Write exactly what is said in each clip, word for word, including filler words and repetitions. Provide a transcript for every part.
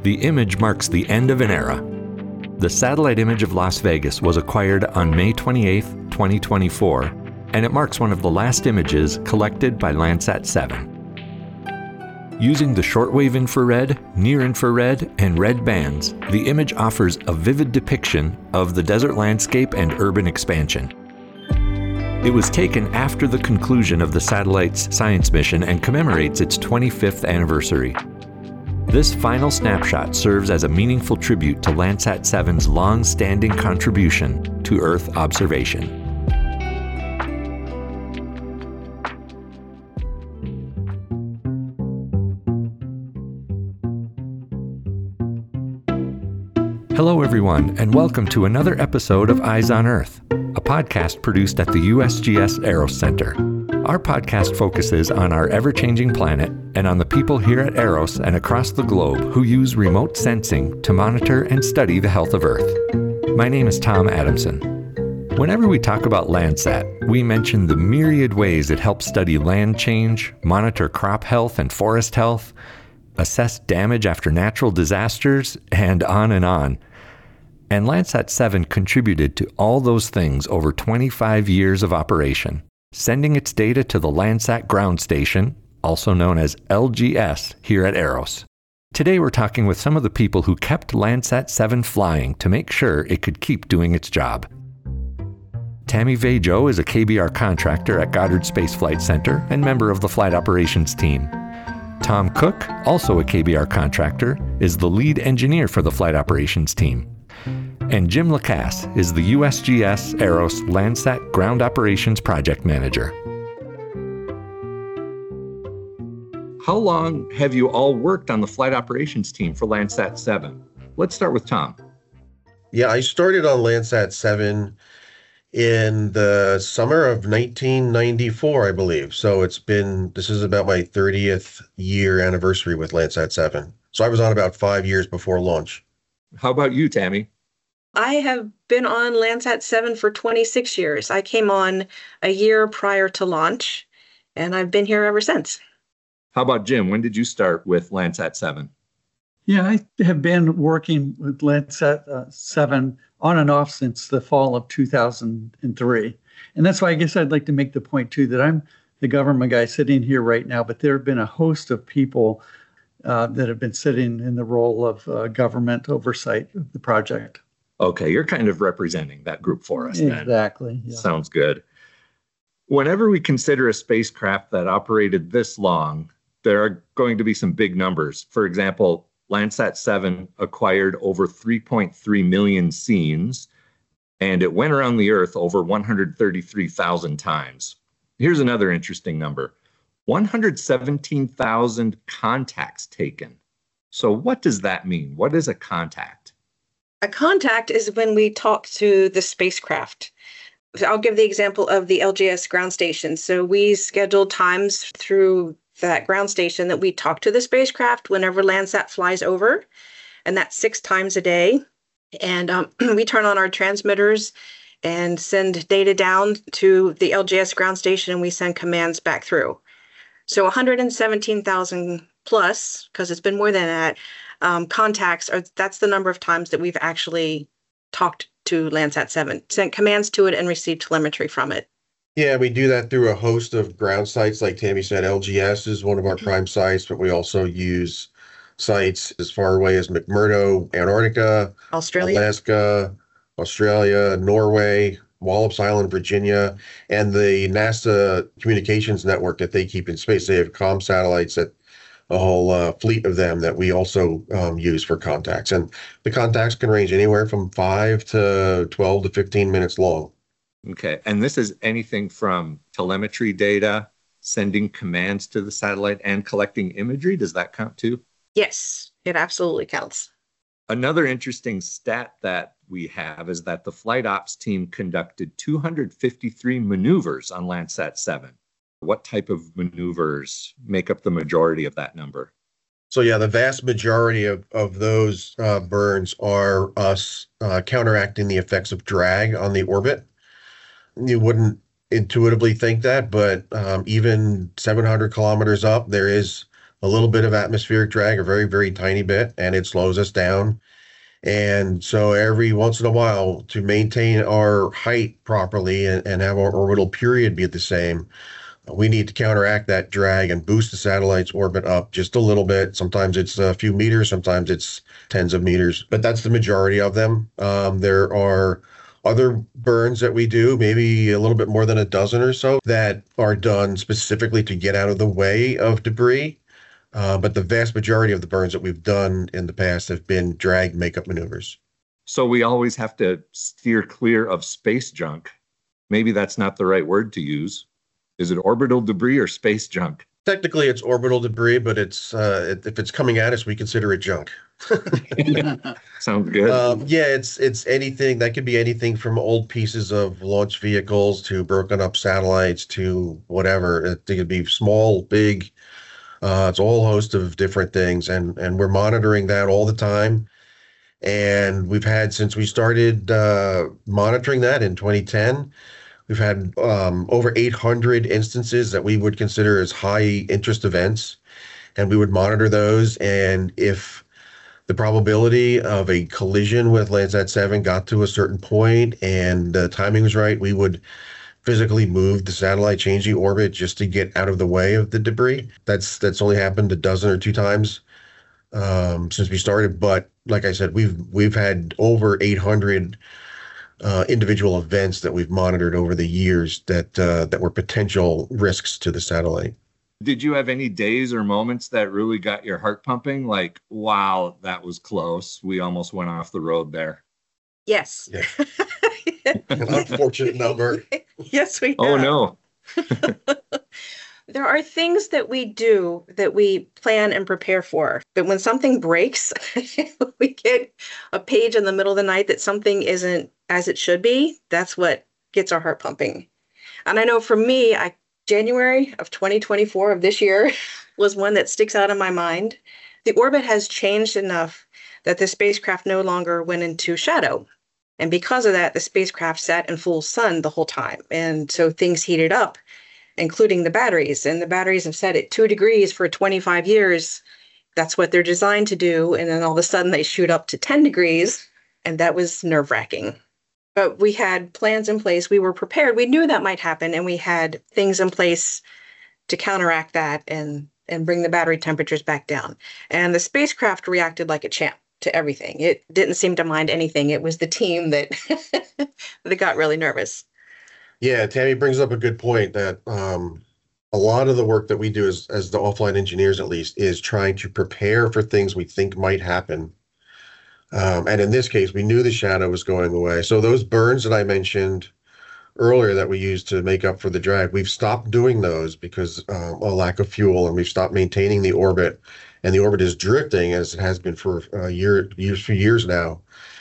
The image marks the end of an era. The satellite image of Las Vegas was acquired on May twenty-eighth, twenty twenty-four, and it marks one of the last images collected by Landsat seven. Using the shortwave infrared, near-infrared, and red bands, the image offers a vivid depiction of the desert landscape and urban expansion. It was taken after the conclusion of the satellite's science mission and commemorates its twenty-fifth anniversary. This final snapshot serves as a meaningful tribute to Landsat seven's long-standing contribution to Earth observation. Hello everyone, and welcome to another episode of Eyes on Earth, a podcast produced at the U S G S Aros Center. Our podcast focuses on our ever-changing planet and on the people here at Aros and across the globe who use remote sensing to monitor and study the health of Earth. My name is Tom Adamson. Whenever we talk about Landsat, we mention the myriad ways it helps study land change, monitor crop health and forest health, assess damage after natural disasters, and on and on. And Landsat seven contributed to all those things over twenty-five years of operation, sending its data to the Landsat Ground Station, also known as L G S, here at Aros. Today we're talking with some of the people who kept Landsat seven flying to make sure it could keep doing its job. Tammy Vajo is a K B R contractor at Goddard Space Flight Center and member of the flight operations team. Tom Cook, also a K B R contractor, is the lead engineer for the flight operations team. And Jim Lacasse is the U S G S Aros Landsat Ground Operations Project Manager. How long have you all worked on the flight operations team for Landsat seven? Let's start with Tom. Yeah, I started on Landsat seven in the summer of nineteen ninety-four, I believe. So it's been, this is about my thirtieth year anniversary with Landsat seven. So I was on about five years before launch. How about you, Tammy? I have been on Landsat seven for twenty-six years. I came on a year prior to launch, and I've been here ever since. How about Jim? When did you start with Landsat seven? Yeah, I have been working with Landsat uh, seven on and off since the fall of two thousand three. And that's why I guess I'd like to make the point, too, that I'm the government guy sitting here right now, but there have been a host of people uh, that have been sitting in the role of uh, government oversight of the project. Okay, you're kind of representing that group for us then. Exactly. Yeah. Sounds good. Whenever we consider a spacecraft that operated this long, there are going to be some big numbers. For example, Landsat seven acquired over three point three million scenes, and it went around the Earth over one hundred thirty-three thousand times. Here's another interesting number. one hundred seventeen thousand contacts taken. So what does that mean? What is a contact? A contact is when we talk to the spacecraft. I'll give the example of the L G S ground station. So we schedule times through that ground station that we talk to the spacecraft whenever Landsat flies over, and that's six times a day. And um, we turn on our transmitters and send data down to the L G S ground station, and we send commands back through. So one hundred seventeen thousand plus, because it's been more than that, um, contacts, are, that's the number of times that we've actually talked to Landsat seven, sent commands to it and received telemetry from it. Yeah, we do that through a host of ground sites. Like Tammy said, L G S is one of our prime sites, but we also use sites as far away as McMurdo, Antarctica, Australia, Alaska, Australia, Norway, Wallops Island, Virginia, and the NASA communications network that they keep in space. They have comm satellites, that a whole uh, fleet of them that we also um, use for contacts. And the contacts can range anywhere from five to twelve to fifteen minutes long. Okay, and this is anything from telemetry data, sending commands to the satellite, and collecting imagery. Does that count too? Yes, it absolutely counts. Another interesting stat that we have is that the flight ops team conducted two hundred fifty-three maneuvers on Landsat seven. What type of maneuvers make up the majority of that number? So yeah, the vast majority of, of those uh, burns are us uh, counteracting the effects of drag on the orbit. You wouldn't intuitively think that, but um, even seven hundred kilometers up, there is a little bit of atmospheric drag, a very, very tiny bit, and it slows us down. And so every once in a while, to maintain our height properly and, and have our orbital period be the same, we need to counteract that drag and boost the satellite's orbit up just a little bit. Sometimes it's a few meters, sometimes it's tens of meters, but that's the majority of them. Um, there are other burns that we do, maybe a little bit more than a dozen or so, that are done specifically to get out of the way of debris. Uh, but the vast majority of the burns that we've done in the past have been drag makeup maneuvers. So we always have to steer clear of space junk. Maybe that's not the right word to use. Is it orbital debris or space junk? Technically, it's orbital debris, but it's uh, if it's coming at us, we consider it junk. Sounds good. Um, yeah, it's it's anything that could be anything from old pieces of launch vehicles to broken up satellites to whatever. It, it could be small, big. Uh, it's a whole host of different things, and and we're monitoring that all the time. And we've had, since we started uh, monitoring that in twenty ten, we've had um, over eight hundred instances that we would consider as high interest events, and we would monitor those. And if the probability of a collision with Landsat seven got to a certain point and the timing was right, we would physically move the satellite, change the orbit just to get out of the way of the debris. That's that's only happened a dozen or two times um, since we started. But like I said, we've we've had over eight hundred uh, individual events that we've monitored over the years that uh, that were potential risks to the satellite. Did you have any days or moments that really got your heart pumping? Like, wow, that was close. We almost went off the road there. Yes. Yeah. An unfortunate number. Yes, we have. Oh, no. There are things that we do that we plan and prepare for. But when something breaks, we get a page in the middle of the night that something isn't as it should be. That's what gets our heart pumping. And I know for me, I January of twenty twenty-four of this year was one that sticks out in my mind. The orbit has changed enough that the spacecraft no longer went into shadow. And because of that, the spacecraft sat in full sun the whole time. And so things heated up, including the batteries. And the batteries have sat at two degrees for twenty-five years. That's what they're designed to do. And then all of a sudden they shoot up to ten degrees. And that was nerve-wracking. But we had plans in place. We were prepared. We knew that might happen. And we had things in place to counteract that and, and bring the battery temperatures back down. And the spacecraft reacted like a champ to everything. It didn't seem to mind anything. It was the team that that got really nervous. Yeah, Tammy brings up a good point that um, a lot of the work that we do as, as the offline engineers, at least, is trying to prepare for things we think might happen. Um, and in this case, we knew the shadow was going away. So those burns that I mentioned earlier that we used to make up for the drag, we've stopped doing those because uh, a lack of fuel, and we've stopped maintaining the orbit. And the orbit is drifting as it has been for a year, years for years now.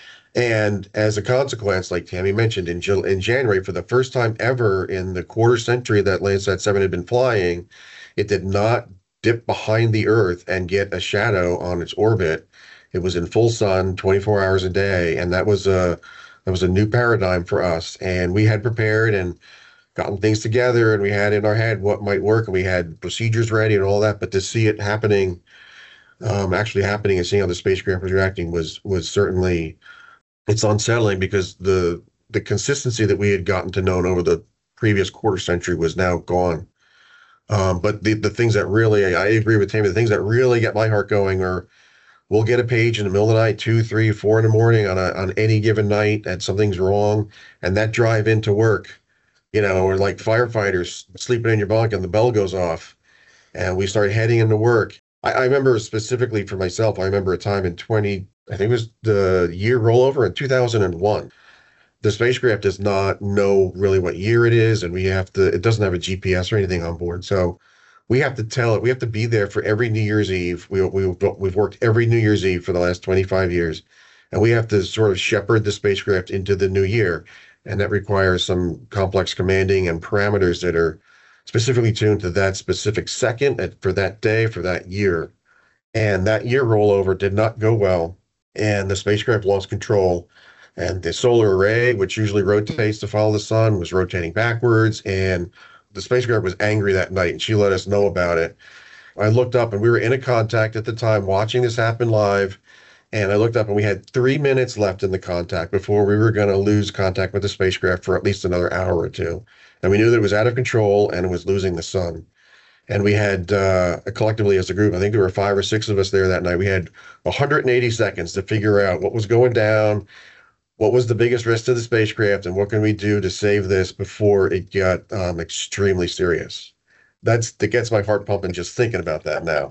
And as a consequence, like Tammy mentioned, in, in January, for the first time ever in the quarter century that Landsat seven had been flying, it did not dip behind the Earth and get a shadow on its orbit. It was in full sun, twenty-four hours a day, and that was a that was a new paradigm for us. And we had prepared and gotten things together, and we had in our head what might work, and we had procedures ready and all that. But to see it happening, um, actually happening, and seeing how the spacecraft was reacting was was certainly, it's unsettling, because the the consistency that we had gotten to know over the previous quarter century was now gone. Um, but the the things that really, I agree with Tammy, the things that really get my heart going are, we'll get a page in the middle of the night, two, three, four in the morning on a, on any given night that something's wrong, and that drive into work, you know, or like firefighters sleeping in your bunk and the bell goes off, and we start heading into work. I, I remember specifically for myself, I remember a time in twenty, I think it was the year rollover in two thousand one. The spacecraft does not know really what year it is, and we have to, it doesn't have a G P S or anything on board. So we have to tell it, we have to be there for every New Year's Eve. We, we, we've worked every New Year's Eve for the last twenty-five years, and we have to sort of shepherd the spacecraft into the new year. And that requires some complex commanding and parameters that are specifically tuned to that specific second and for that day, for that year. And that year rollover did not go well, and the spacecraft lost control. And the solar array, which usually rotates to follow the sun, was rotating backwards, and the spacecraft was angry that night, and she let us know about it. I looked up and we were in a contact at the time watching this happen live. And I looked up and we had three minutes left in the contact before we were going to lose contact with the spacecraft for at least another hour or two. And we knew that it was out of control and it was losing the sun. And we had, uh, collectively as a group, I think there were five or six of us there that night. We had one hundred eighty seconds to figure out what was going down, what was the biggest risk to the spacecraft, and what can we do to save this before it got um, extremely serious. That's that gets my heart pumping just thinking about that now.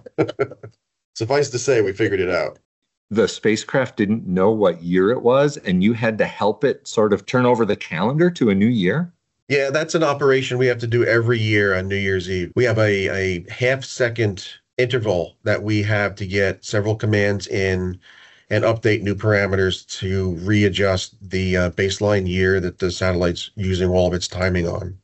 Suffice to say, we figured it out. The spacecraft didn't know what year it was, and you had to help it sort of turn over the calendar to a new year? Yeah, that's an operation we have to do every year on New Year's Eve. We have a, a half second interval that we have to get several commands in and update new parameters to readjust the uh, baseline year that the satellite's using all of its timing on.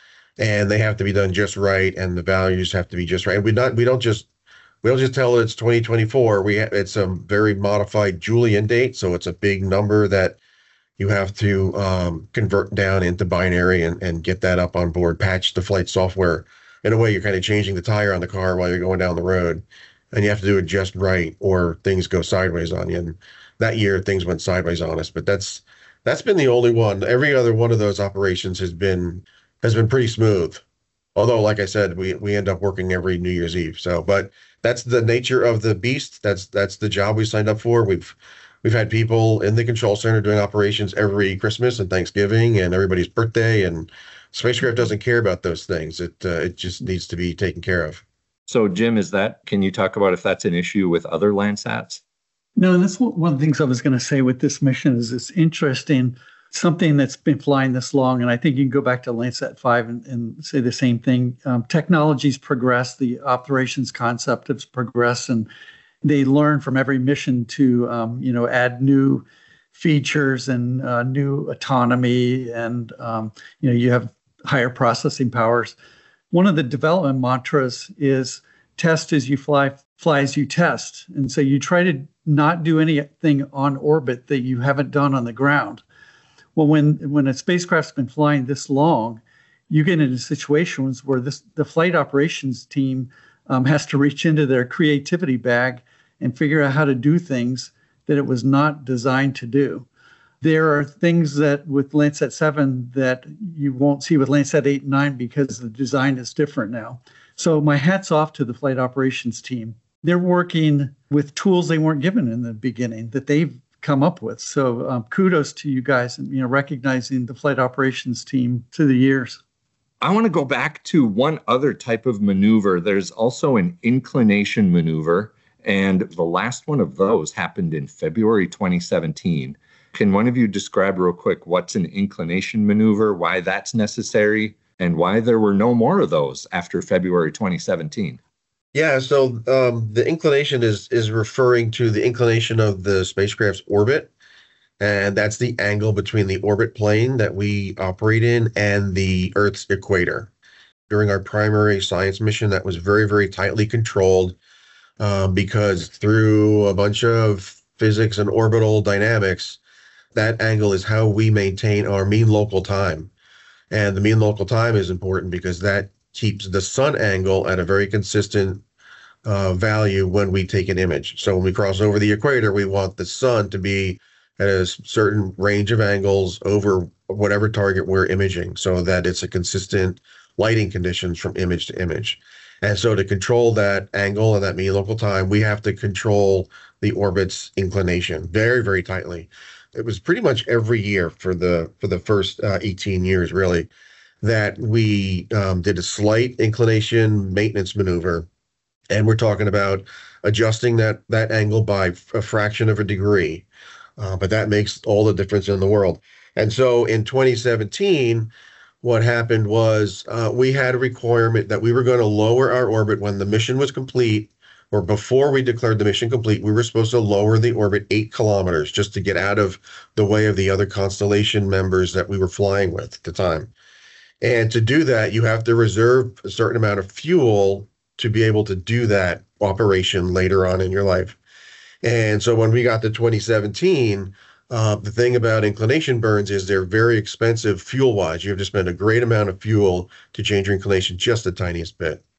And they have to be done just right, and the values have to be just right. And we not we don't just we don't just tell it it's twenty twenty-four. We ha- it's a very modified Julian date, so it's a big number that you have to um, convert down into binary and, and get that up on board, patch the flight software. In a way, you're kind of changing the tire on the car while you're going down the road, and you have to do it just right or things go sideways on you. And that year, things went sideways on us, but that's that's been the only one. Every other one of those operations has been has been pretty smooth. Although, like I said, we we end up working every New Year's Eve. So, but that's the nature of the beast. That's that's the job we signed up for. We've We've had people in the control center doing operations every Christmas and Thanksgiving and everybody's birthday, and spacecraft doesn't care about those things. It uh, it just needs to be taken care of. So, Jim, is that, can you talk about if that's an issue with other Landsats? No, and that's one of the things I was going to say with this mission is it's interesting, something that's been flying this long, and I think you can go back to Landsat five and, and say the same thing. Um, technology's progressed, the operations concept has progressed, and they learn from every mission to, um, you know, add new features and uh, new autonomy, and um, you know, you have higher processing powers. One of the development mantras is test as you fly, fly as you test, and so you try to not do anything on orbit that you haven't done on the ground. Well, when when a spacecraft's been flying this long, you get into situations where this the flight operations team Um, has to reach into their creativity bag and figure out how to do things that it was not designed to do. There are things that with Landsat seven that you won't see with Landsat eight and nine because the design is different now. So my hat's off to the flight operations team. They're working with tools they weren't given in the beginning that they've come up with. So um, kudos to you guys, and you know, recognizing the flight operations team through the years. I want to go back to one other type of maneuver. There's also an inclination maneuver, and the last one of those happened in February twenty seventeen. Can one of you describe real quick what's an inclination maneuver, why that's necessary, and why there were no more of those after February twenty seventeen? Yeah, so um, the inclination is is referring to the inclination of the spacecraft's orbit. And that's the angle between the orbit plane that we operate in and the Earth's equator. During our primary science mission, that was very, very tightly controlled um, because through a bunch of physics and orbital dynamics, that angle is how we maintain our mean local time. And the mean local time is important because that keeps the sun angle at a very consistent uh, value when we take an image. So when we cross over the equator, we want the sun to be at a certain range of angles over whatever target we're imaging so that it's a consistent lighting conditions from image to image. And so to control that angle and that mean local time, we have to control the orbit's inclination very, very tightly. It was pretty much every year for the for the first uh, eighteen years, really, that we um, did a slight inclination maintenance maneuver. And we're talking about adjusting that that angle by a fraction of a degree. Uh, but that makes all the difference in the world. And so in twenty seventeen, what happened was uh, we had a requirement that we were going to lower our orbit when the mission was complete, or before we declared the mission complete. We were supposed to lower the orbit eight kilometers just to get out of the way of the other constellation members that we were flying with at the time. And to do that, you have to reserve a certain amount of fuel to be able to do that operation later on in your life. And so when we got to twenty seventeen, uh, the thing about inclination burns is they're very expensive fuel-wise. You have to spend a great amount of fuel to change your inclination just the tiniest bit.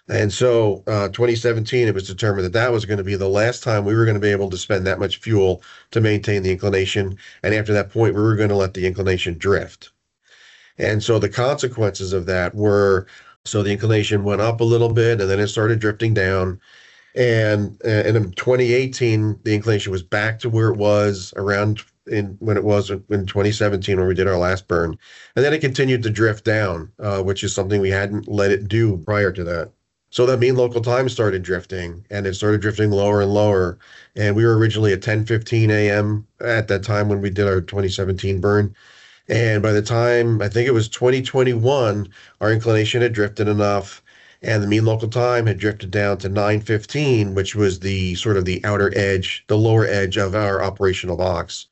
And so, uh, twenty seventeen, it was determined that that was going to be the last time we were going to be able to spend that much fuel to maintain the inclination. And after that point, we were going to let the inclination drift. And so the consequences of that were, so the inclination went up a little bit and then it started drifting down. And, uh, and in twenty eighteen, the inclination was back to where it was around in when it was in twenty seventeen when we did our last burn. And then it continued to drift down, uh, which is something we hadn't let it do prior to that. So that mean local time started drifting and it started drifting lower and lower. And we were originally at ten fifteen a m at that time when we did our twenty seventeen burn. And by the time I think it was twenty twenty-one, our inclination had drifted enough and the mean local time had drifted down to nine fifteen, which was the sort of the outer edge, the lower edge of our operational box.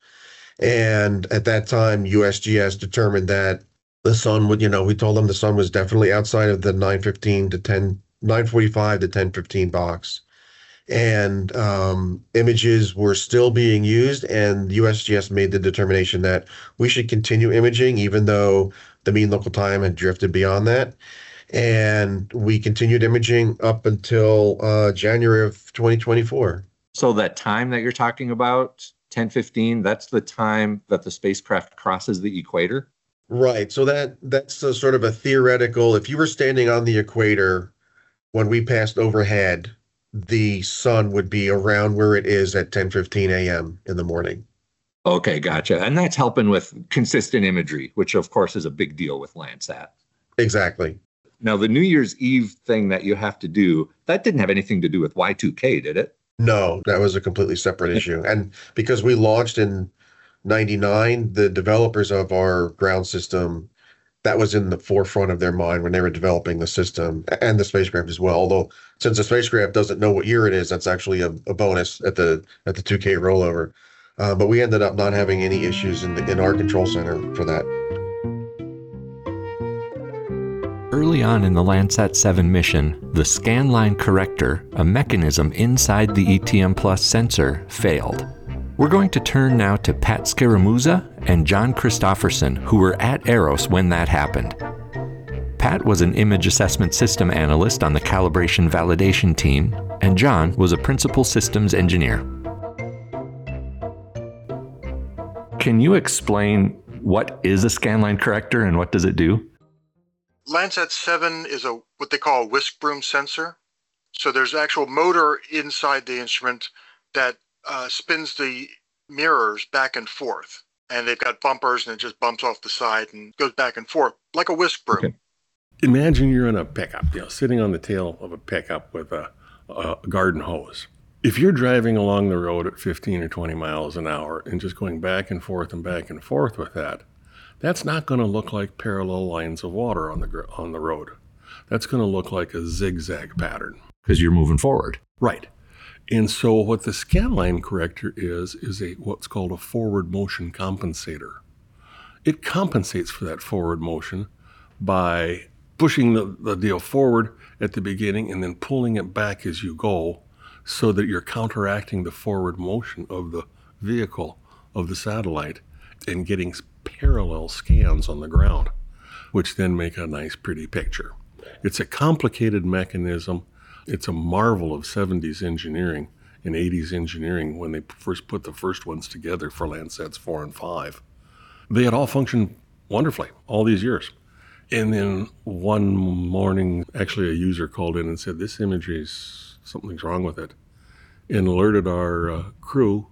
And at that time, U S G S determined that the sun would, you know, we told them the sun was definitely outside of the nine fifteen to ten, nine forty-five to ten fifteen box. And um, images were still being used, and U S G S made the determination that we should continue imaging, even though the mean local time had drifted beyond that. And we continued imaging up until uh, January of twenty twenty-four. So that time that you're talking about, ten fifteen, that's the time that the spacecraft crosses the equator? Right. So that that's a sort of a theoretical, if you were standing on the equator when we passed overhead, the sun would be around where it is at ten fifteen a m in the morning. Okay, gotcha. And that's helping with consistent imagery, which of course is a big deal with Landsat. Exactly. Now, the New Year's Eve thing that you have to do, that didn't have anything to do with Y two K, did it? No, that was a completely separate issue. And because we launched in ninety-nine, the developers of our ground system, that was in the forefront of their mind when they were developing the system and the spacecraft as well. Although since the spacecraft doesn't know what year it is, that's actually a, a bonus at the at the two K rollover. Uh, but we ended up not having any issues in the, in our control center for that. Early on in the Landsat seven mission, the scanline corrector, a mechanism inside the E T M Plus sensor, failed. We're going to turn now to Pat Scaramuza and John Christofferson, who were at AROS when that happened. Pat was an image assessment system analyst on the calibration validation team, and John was a principal systems engineer. Can you explain what is a scanline corrector and what does it do? Landsat seven is a what they call a whisk broom sensor. So there's an actual motor inside the instrument that uh, spins the mirrors back and forth. And they've got bumpers and it just bumps off the side and goes back and forth like a whisk broom. Okay. Imagine you're in a pickup, you know, sitting on the tail of a pickup with a, a garden hose. If you're driving along the road at fifteen or twenty miles an hour and just going back and forth and back and forth with that, that's not going to look like parallel lines of water on the on the road. That's going to look like a zigzag pattern. Because you're moving forward. Right. And so what the scanline corrector is, is a what's called a forward motion compensator. It compensates for that forward motion by pushing the, the deal forward at the beginning and then pulling it back as you go so that you're counteracting the forward motion of the vehicle, of the satellite, and getting parallel scans on the ground, which then make a nice, pretty picture. It's a complicated mechanism. It's a marvel of seventies engineering and eighties engineering when they first put the first ones together for Landsats four and five. They had all functioned wonderfully all these years. And then one morning, actually a user called in and said, this imagery is, something's wrong with it, and alerted our uh, crew.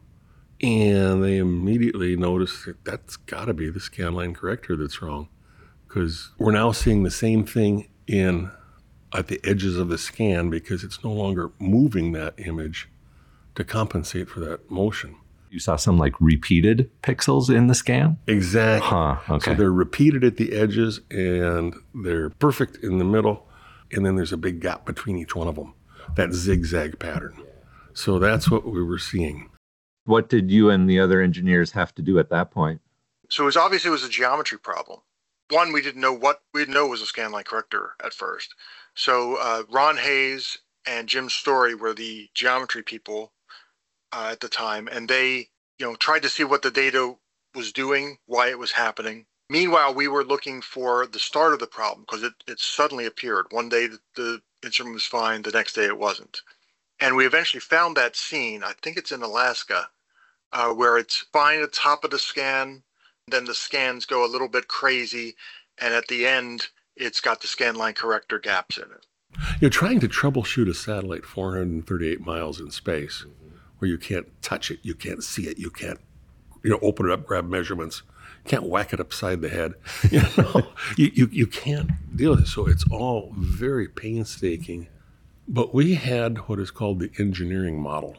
And they immediately noticed that that's got to be the scanline corrector that's wrong, because we're now seeing the same thing in at the edges of the scan because it's no longer moving that image to compensate for that motion. You saw some like repeated pixels in the scan? Exactly. Huh, okay. So they're repeated at the edges and they're perfect in the middle, and then there's a big gap between each one of them, that zigzag pattern. So that's what we were seeing. What did you and the other engineers have to do at that point? So it was obviously it was a geometry problem. One, we didn't know what we didn't know was a scanline corrector at first. So uh, Ron Hayes and Jim Story were the geometry people uh, at the time, and they, you know, tried to see what the data was doing, why it was happening. Meanwhile, we were looking for the start of the problem because it, it suddenly appeared. One day, the, the instrument was fine. The next day it wasn't. And we eventually found that scene. I think it's in Alaska, uh, where it's fine at the top of the scan. Then the scans go a little bit crazy. And at the end, it's got the scan line corrector gaps in it. You're trying to troubleshoot a satellite four hundred thirty-eight miles in space, where you can't touch it, you can't see it, you can't, you know, open it up, grab measurements, you can't whack it upside the head. You know, you, you you can't deal with it. So it's all very painstaking. But we had what is called the engineering model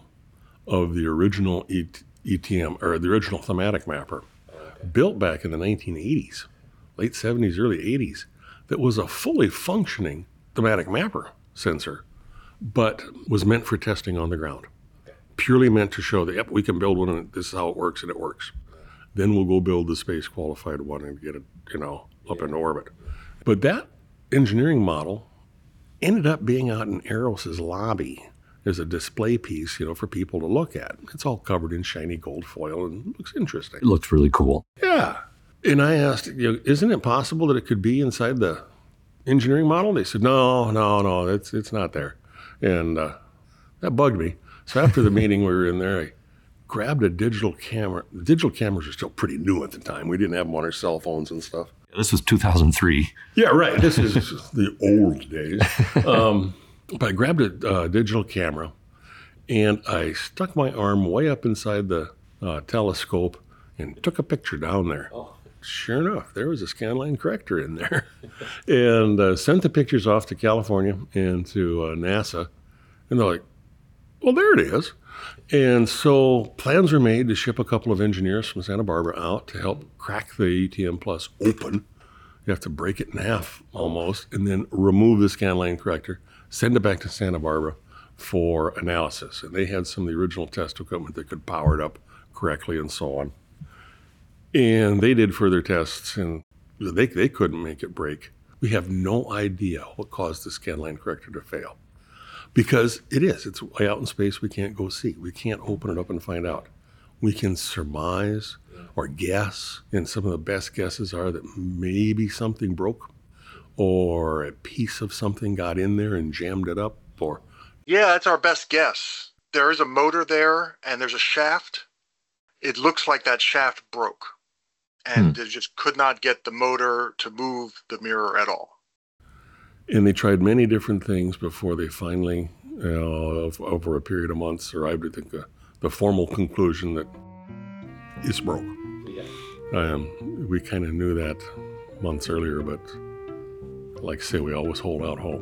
of the original E T M, or the original thematic mapper, built back in the nineteen eighties, late seventies, early eighties, that was a fully functioning thematic mapper sensor, but was meant for testing on the ground. Purely meant to show that, yep, we can build one and this is how it works, and it works. Then we'll go build the space qualified one and get it, you know, up into orbit. But that engineering model ended up being out in Aros's lobby as a display piece, you know, for people to look at. It's all covered in shiny gold foil and looks interesting. It looks really cool. Yeah. And I asked, you know, isn't it possible that it could be inside the engineering model? They said, no, no, no, it's it's not there. And uh, that bugged me. So after the meeting, we were in there, I grabbed a digital camera. The digital cameras were still pretty new at the time. We didn't have them on our cell phones and stuff. This was two thousand three. Yeah, right. This is the old days. Um, but I grabbed a uh, digital camera, and I stuck my arm way up inside the uh, telescope and took a picture down there. Oh. Sure enough, there was a scanline corrector in there. And uh, sent the pictures off to California and to uh, NASA. And they're like, well, there it is. And so plans were made to ship a couple of engineers from Santa Barbara out to help crack the E T M Plus open. You have to break it in half almost, and then remove the scanline corrector, send it back to Santa Barbara for analysis. And they had some of the original test equipment that could power it up correctly and so on. And they did further tests, and they they couldn't make it break. We have no idea what caused the scanline corrector to fail. Because it is. It's way out in space. We can't go see. We can't open it up and find out. We can surmise or guess, and some of the best guesses are that maybe something broke, or a piece of something got in there and jammed it up, or... Yeah, that's our best guess. There is a motor there, and there's a shaft. It looks like that shaft broke, and hmm. They just could not get the motor to move the mirror at all. And they tried many different things before they finally, you know, over a period of months, arrived at the, the formal conclusion that it's broke. Yeah. Um, we kind of knew that months earlier, but like I say, we always hold out hope.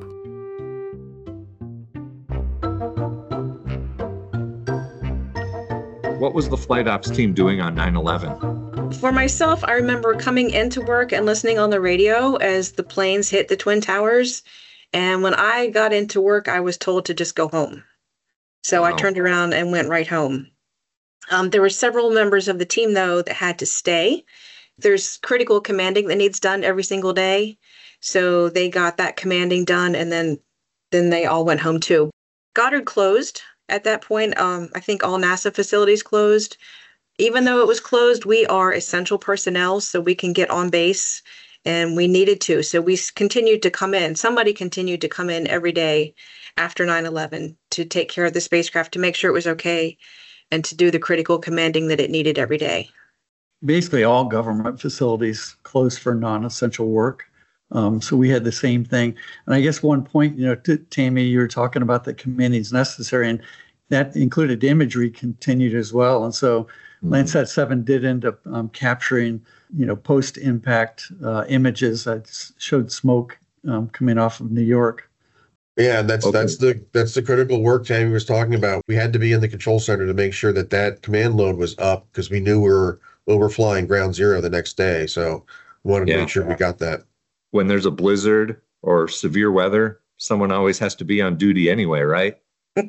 What was the flight ops team doing on nine eleven? For myself, I remember coming into work and listening on the radio as the planes hit the Twin Towers. And when I got into work, I was told to just go home. So wow. I turned around and went right home. Um, there were several members of the team, though, that had to stay. There's critical commanding that needs done every single day. So they got that commanding done, and then, then they all went home, too. Goddard closed at that point. Um, I think all NASA facilities closed. Even though it was closed, we are essential personnel, so we can get on base, and we needed to. So we continued to come in. Somebody continued to come in every day after nine eleven to take care of the spacecraft, to make sure it was okay, and to do the critical commanding that it needed every day. Basically, all government facilities closed for non-essential work. Um, so we had the same thing. And I guess one point, you know, t- Tammy, you were talking about that commanding is necessary, and that included imagery continued as well. And so Landsat seven did end up um, capturing, you know, post-impact uh, images that showed smoke um, coming off of New York. Yeah, that's okay. that's the that's the critical work Tammy was talking about. We had to be in the control center to make sure that that command load was up, because we knew we were overflying ground zero the next day. So we wanted yeah. to make sure we got that. When there's a blizzard or severe weather, someone always has to be on duty anyway, right?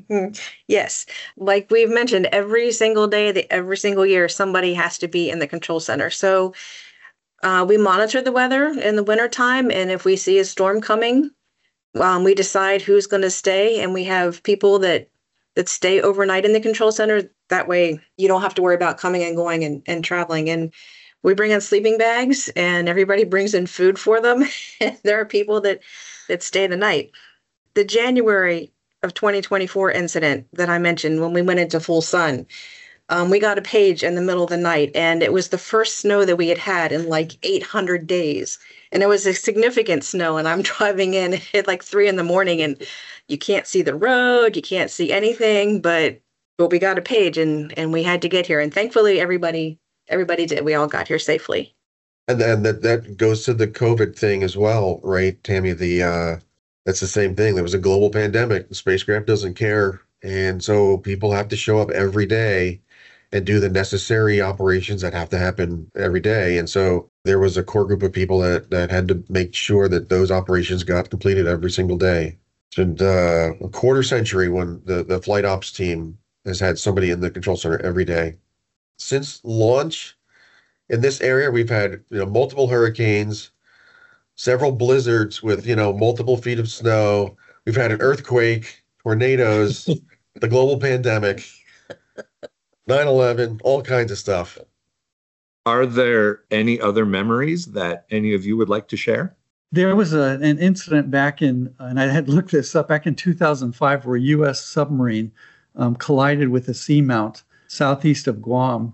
Yes. Like we've mentioned, every single day, the, every single year, somebody has to be in the control center. So uh, we monitor the weather in the wintertime, and if we see a storm coming, um, we decide who's going to stay, and we have people that, that stay overnight in the control center. That way you don't have to worry about coming and going and, and traveling. And we bring in sleeping bags, and everybody brings in food for them. There are people that, that stay the night. the January of twenty twenty-four incident that I mentioned when we went into full sun. Um, we got a page in the middle of the night, and it was the first snow that we had had in like eight hundred days. And it was a significant snow, and I'm driving in at like three in the morning, and you can't see the road, you can't see anything, but but we got a page, and and we had to get here. And thankfully, everybody everybody did. We all got here safely. And then that, that goes to the COVID thing as well, right, Tammy? The uh, that's the same thing. There was a global pandemic. The spacecraft doesn't care. And so people have to show up every day and do the necessary operations that have to happen every day. And so there was a core group of people that, that had to make sure that those operations got completed every single day. And uh, a quarter century when the, the flight ops team has had somebody in the control center every day. Since launch in this area, we've had you know multiple hurricanes, several blizzards with you know multiple feet of snow. We've had an earthquake, tornadoes, the global pandemic, nine eleven, all kinds of stuff. Are there any other memories that any of you would like to share? There was a, an incident back in, and I had looked this up, back in two thousand five where a U S submarine um, collided with a seamount southeast of Guam.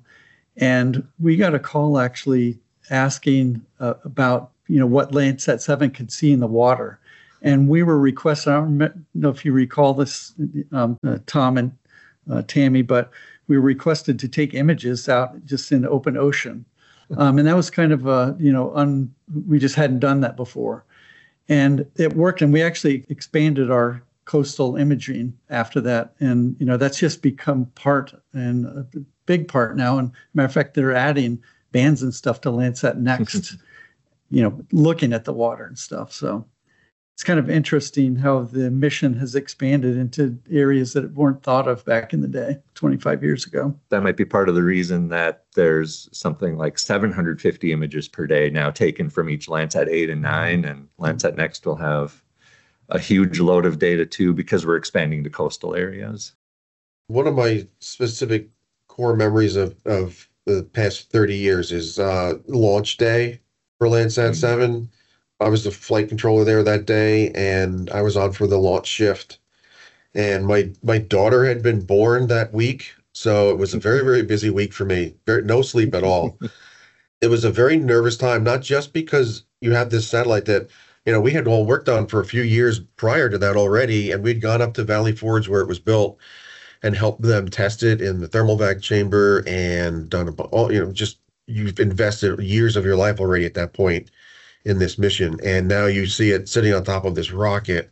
And we got a call actually asking uh, about, you know, what Landsat seven could see in the water. And we were requested, I don't know if you recall this, um, uh, Tom and uh, Tammy, but we were requested to take images out just in the open ocean. Um, and that was kind of, a, you know, un, we just hadn't done that before. And it worked, and we actually expanded our coastal imaging after that. And, you know, that's just become part and a big part now. And matter of fact, they're adding bands and stuff to Landsat Next, you know, looking at the water and stuff. So it's kind of interesting how the mission has expanded into areas that weren't thought of back in the day, twenty-five years ago. That might be part of the reason that there's something like seven hundred fifty images per day now taken from each Landsat eight and nine, and Landsat Next will have a huge load of data too, because we're expanding to coastal areas. One of my specific core memories of, of the past thirty years is uh, launch day for Landsat mm-hmm. seven. I was the flight controller there that day, and I was on for the launch shift. And my my daughter had been born that week, so it was a very, very busy week for me. Very, no sleep at all. It was a very nervous time, not just because you have this satellite that, you know, we had all worked on for a few years prior to that already, and we'd gone up to Valley Forge where it was built and helped them test it in the thermal vac chamber and done a, all, you know, just you've invested years of your life already at that point in this mission. And now you see it sitting on top of this rocket.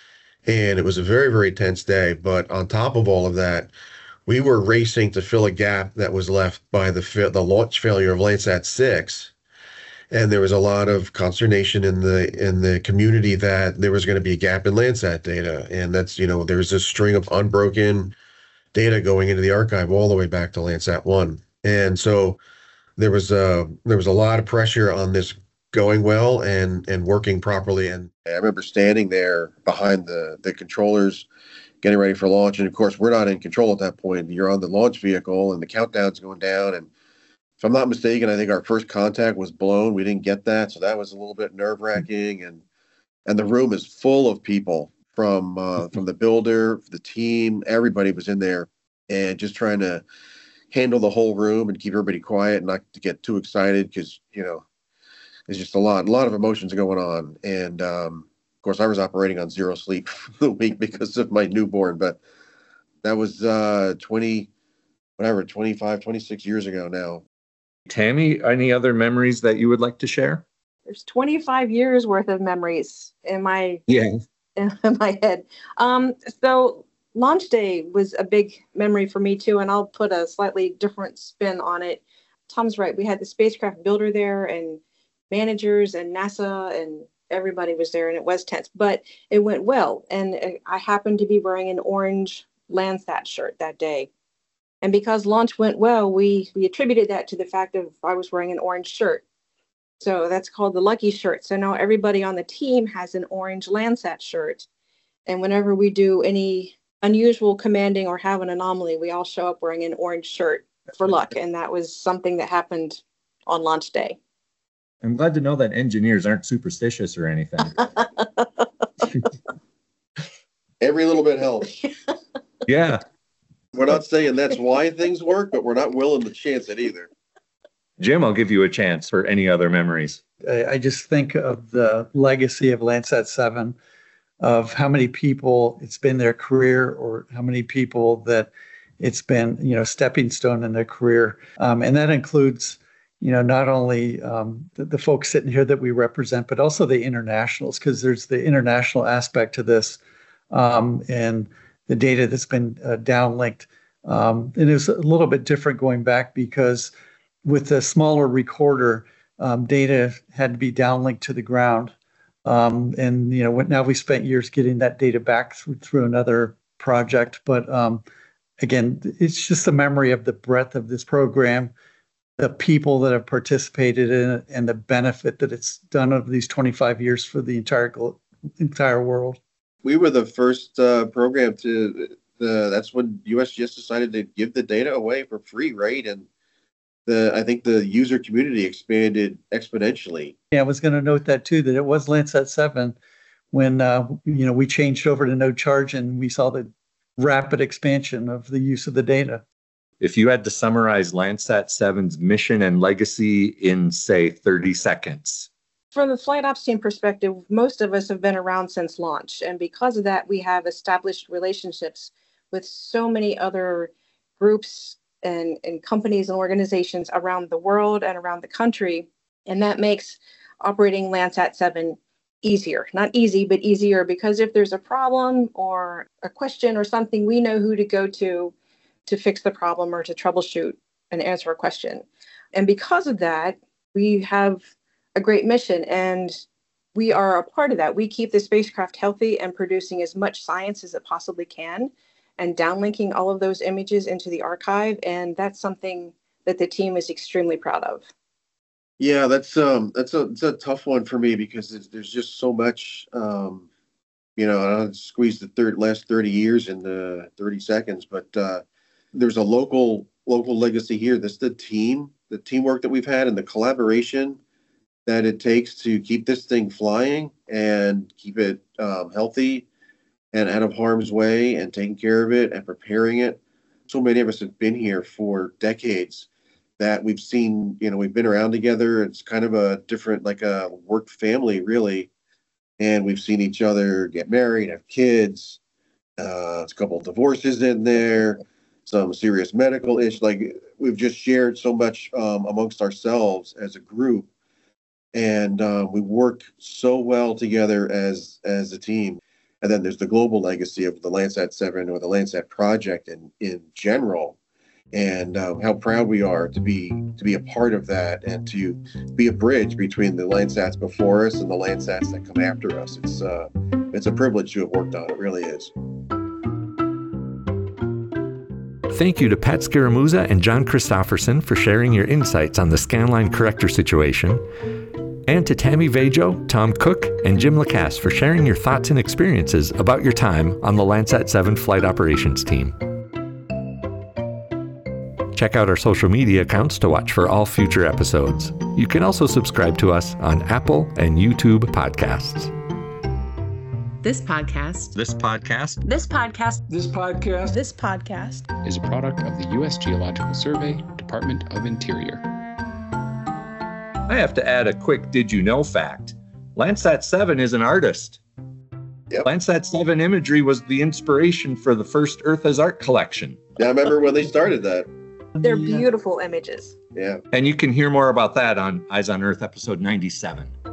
And it was a very, very tense day. But on top of all of that, we were racing to fill a gap that was left by the the launch failure of Landsat six. And there was a lot of consternation in the in the community that there was going to be a gap in Landsat data. And that's, you know, there's a string of unbroken data going into the archive all the way back to Landsat one. And so there was a, there was a lot of pressure on this going well and and working properly. And I remember standing there behind the the controllers getting ready for launch, and of course we're not in control at that point. You're on the launch vehicle and the countdown's going down, and if I'm not mistaken, I think our first contact was blown. We didn't get that, so that was a little bit nerve-wracking. And and the room is full of people from uh from the builder, the team, everybody was in there, and just trying to handle the whole room and keep everybody quiet and not to get too excited, because you know it's just a lot, a lot of emotions going on. And um, of course, I was operating on zero sleep for the week because of my newborn. But that was uh, twenty, whatever, twenty-five, twenty-six years ago now. Tammy, any other memories that you would like to share? There's twenty-five years worth of memories in my yeah in my head. Um, so launch day was a big memory for me too, and I'll put a slightly different spin on it. Tom's right. We had the spacecraft builder there, and managers and NASA, and everybody was there, and it was tense, but it went well. And I happened to be wearing an orange Landsat shirt that day. And because launch went well, we we attributed that to the fact of I was wearing an orange shirt. So that's called the lucky shirt. So now everybody on the team has an orange Landsat shirt. And whenever we do any unusual commanding or have an anomaly, we all show up wearing an orange shirt for luck. And that was something that happened on launch day. I'm glad to know that engineers aren't superstitious or anything. Every little bit helps. Yeah. We're not saying that's why things work, but we're not willing to chance it either. Jim, I'll give you a chance for any other memories. I, I just think of the legacy of Landsat seven, of how many people it's been their career, or how many people that it's been, you know, stepping stone in their career. Um, and that includes, you know, not only um, the, the folks sitting here that we represent, but also the internationals, because there's the international aspect to this, um, and the data that's been uh, downlinked. Um, and it was a little bit different going back, because with the smaller recorder, um, data had to be downlinked to the ground. Um, and, you know, now we spent years getting that data back through, through another project. But um, again, it's just a memory of the breadth of this program, the people that have participated in it, and the benefit that it's done over these twenty-five years for the entire entire world. We were the first uh, program to, uh, that's when U S G S decided to give the data away for free, right? And the I think the user community expanded exponentially. Yeah, I was going to note that too, that it was Landsat seven when uh, you know we changed over to no charge, and we saw the rapid expansion of the use of the data. If you had to summarize Landsat seven's mission and legacy in, say, thirty seconds. From the flight ops team perspective, most of us have been around since launch. And because of that, we have established relationships with so many other groups and, and companies and organizations around the world and around the country. And that makes operating Landsat seven easier. Not easy, but easier, because if there's a problem or a question or something, we know who to go to to fix the problem or to troubleshoot and answer a question. And because of that, we have a great mission, and we are a part of that. We keep the spacecraft healthy and producing as much science as it possibly can, and downlinking all of those images into the archive. And that's something that the team is extremely proud of. Yeah, that's um that's a it's a tough one for me, because it's, there's just so much. Um, you know, I don't squeeze the third last thirty years into thirty seconds, but uh, there's a local local legacy here. That's the team, the teamwork that we've had, and the collaboration that it takes to keep this thing flying and keep it um, healthy and out of harm's way, and taking care of it and preparing it. So many of us have been here for decades, that we've seen, you know, we've been around together. It's kind of a different, like a work family, really. And we've seen each other get married, have kids. Uh, it's a couple of divorces in there, some serious medical issues. Like, we've just shared so much um, amongst ourselves as a group. And uh, we work so well together as as a team. And then there's the global legacy of the Landsat seven, or the Landsat project in, in general, and um, how proud we are to be to be a part of that, and to be a bridge between the Landsats before us and the Landsats that come after us. It's uh, it's a privilege to have worked on. It really is. Thank you to Pat Scaramuza and John Christofferson for sharing your insights on the scanline corrector situation, and to Tammy Vajo, Tom Cook, and Jim Lacasse for sharing your thoughts and experiences about your time on the Landsat seven flight operations team. Check out our social media accounts to watch for all future episodes. You can also subscribe to us on Apple and YouTube podcasts. This podcast. This podcast. This podcast. This podcast. This podcast is a product of the U S Geological Survey, Department of Interior. I have to add a quick did you know fact. Landsat seven is an artist. Yep. Landsat seven imagery was the inspiration for the first Earth as Art collection. Yeah, I remember when they started that. They're beautiful images. Yeah. And you can hear more about that on Eyes on Earth episode ninety-seven.